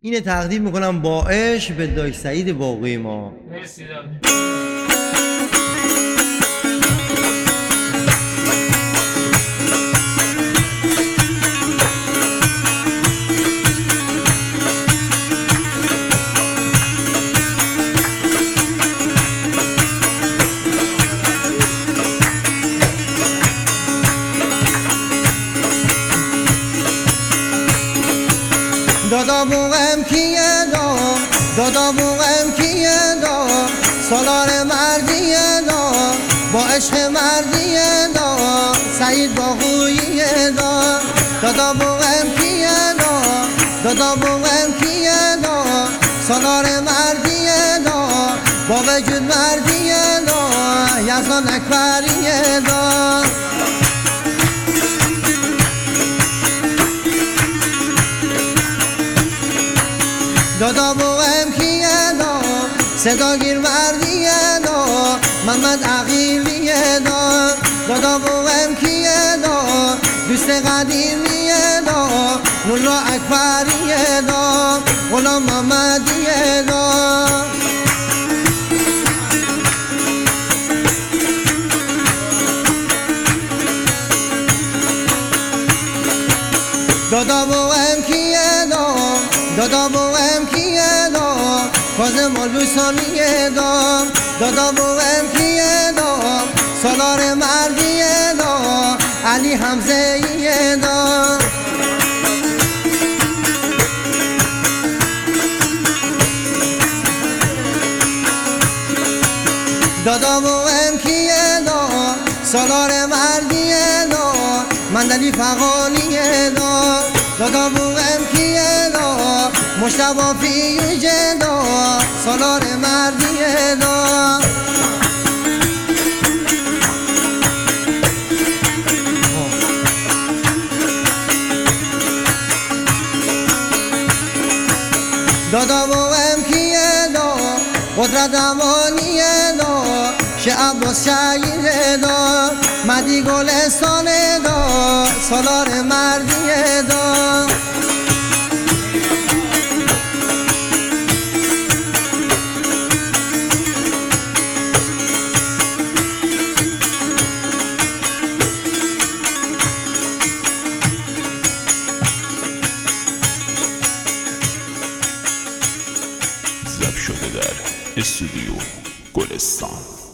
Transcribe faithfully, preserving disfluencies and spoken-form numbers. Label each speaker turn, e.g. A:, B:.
A: اینه تقدیم میکنم با عشق به داش سعید باقوی ما.
B: مرسی
A: دادا بوغم کیه دا دادا بوغم کیه دا سالار مردیه دا با عشق مردیه دا سعید باقویه دا دادا بوغم کیه دا دادا بوغم کیه دا سالار مردیه دا با وجود مردیه دا یزدان اکبریه دا دادا بوغم کیه دا صدا گیر مردیه دا محمد عقیلیه دا دادا بوغم کیه دا دوست قدیمیه دا نولا اکبریه دا غلام محمدیه دا دادا بوغم کیه دا دادا بوغم کیه دا کاظم آلوسانیه دا دادا بوغم کیه دا سالار مردیه دا علی حمزه ایه دا دادا بوغم کیه دا سالار مردیه دا مندلی فغانیه دا دادا بوغم کیه دا مشتبه فیوجه دا سالار مردیه دا دادا بوغم کیه دا قدرت امانیه دا شه عباس شهیده دا مدی گلستانه دا سالار مردیه دا
C: ضبط شده در استودیو گلستان.